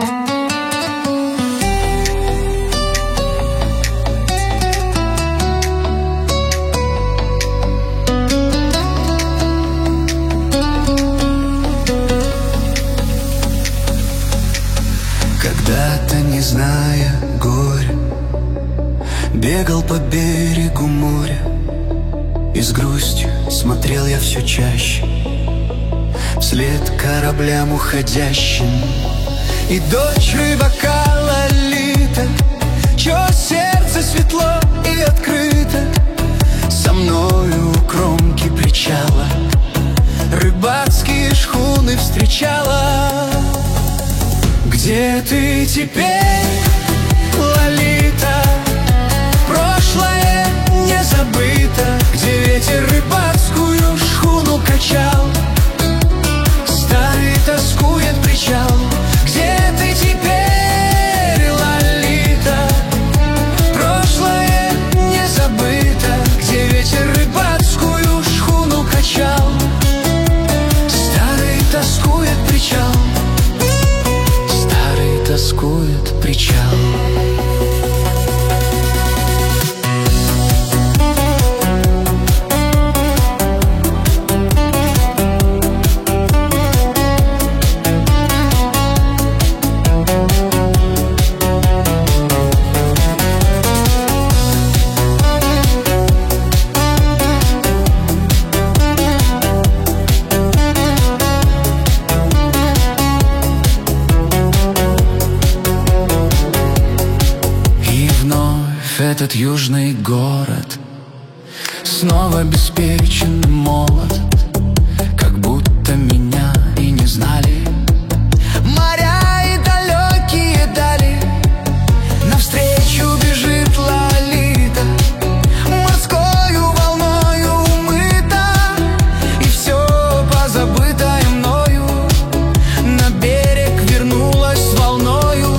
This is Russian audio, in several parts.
Когда-то, не зная горя, бегал по берегу моря, и с грустью смотрел я все чаще вслед кораблям уходящим. И дочь рыбака Лолита, чье сердце светло и открыто, со мною у кромки причала рыбацкие шхуны встречала. Где ты теперь, Лолита? Прошлое не забыто. Где ветер рыбацкую шхуну качал? Старый тоскует причал. Где ты теперь, Лолита? Прошлое не забыто. Где ветер рыбацкую шхуну качал? Старый тоскует причал. Старый тоскует причал. Этот южный город снова беспечен, молод, как будто меня и не знали. Моря и далекие дали, навстречу бежит Лолита, морскою волною умыта, и все позабытое мною на берег вернулась волною.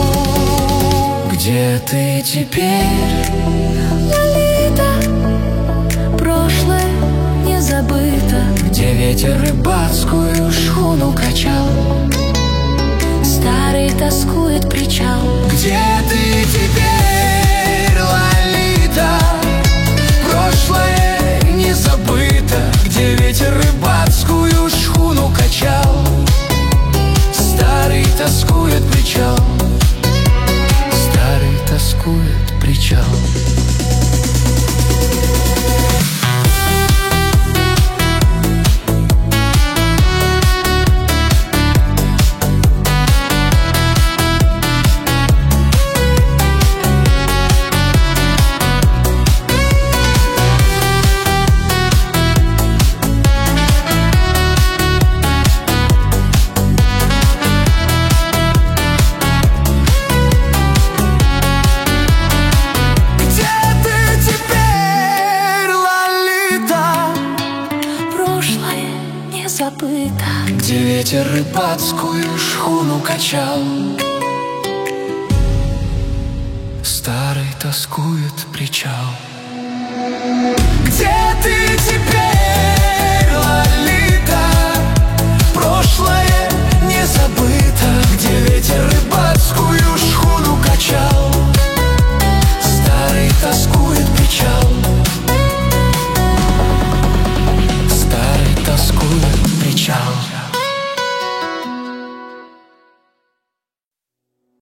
Где ты теперь, Лолита? Прошлое не забыто. где ветер рыбацкую шхуну качал? Старый тоскует причал. Где ты теперь, Лолита? Прошлое не забыто. Где ветер рыбацкую шхуну качал? Старый тоскует причал. Старый тоскует причал. Забыто. Где ветер рыбацкую шхуну качал? Старый тоскует причал. Где ты теперь?